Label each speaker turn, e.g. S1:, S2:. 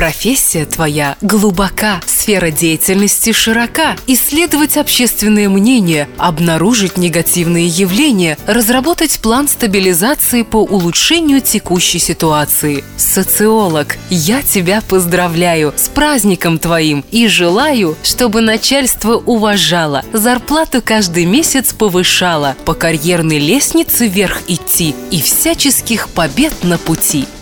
S1: Профессия твоя глубока, сфера деятельности широка. Исследовать общественное мнение, обнаружить негативные явления, разработать план стабилизации по улучшению текущей ситуации. Социолог, я тебя поздравляю с праздником твоим и желаю, чтобы начальство уважало, зарплату каждый месяц повышало, по карьерной лестнице вверх идти и всяческих побед на пути.